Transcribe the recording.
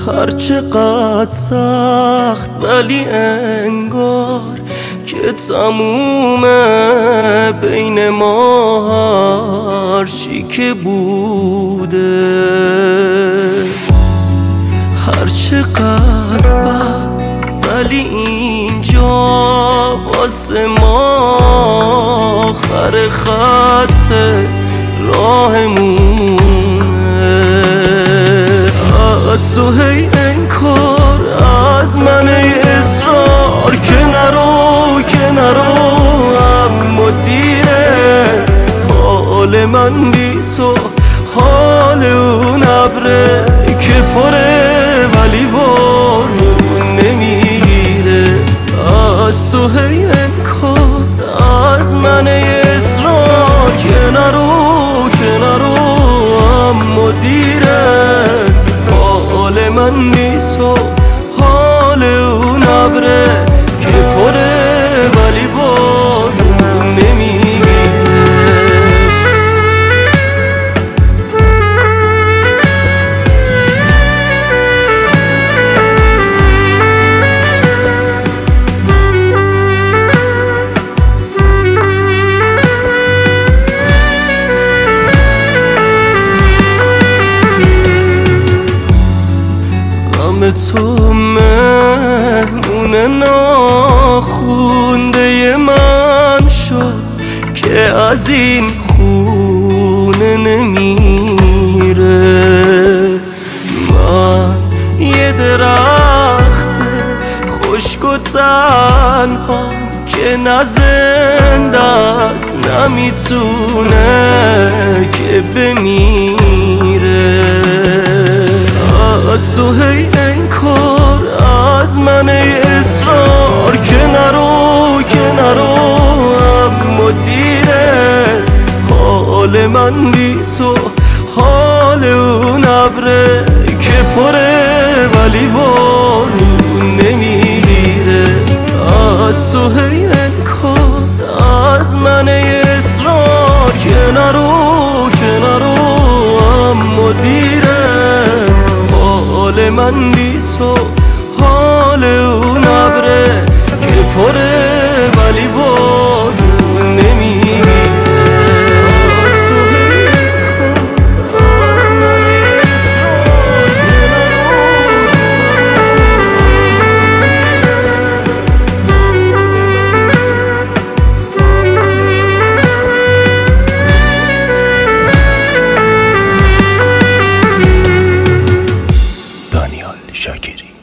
هرچقدر سخت ولی انگار که تمومه بین ما هرچی که بوده. هرچقدر بد ولی اینجا واسه ما آخر خط راهمونه. از تو هی انکار، از من اصرار که نرو اما دیره. حال من بی تو حال اون ابره که پره ولی بارون نمیره. از تو هی انکار، از من اصرار که نرو اما دیره. حال من بی تو حال اون ابره که پره ولی بارون نمیگیره. غم تو مهمون ناخونده من شد که از این خونه نمیره. من یه درخت خشک و تنها که نه زنده است نمیتونه که بمیره. از تو هی انکار، از من اصرار که نرو اما دیره. حال من بی تو حال اون ابره که پره ولی بارون نمیگیره. از تو هی انکار، از من اصرار که نرو اما دیره. حال من بی تو حال اون ابره که پره ولی بارون نمیگیره. دانیال شاکری.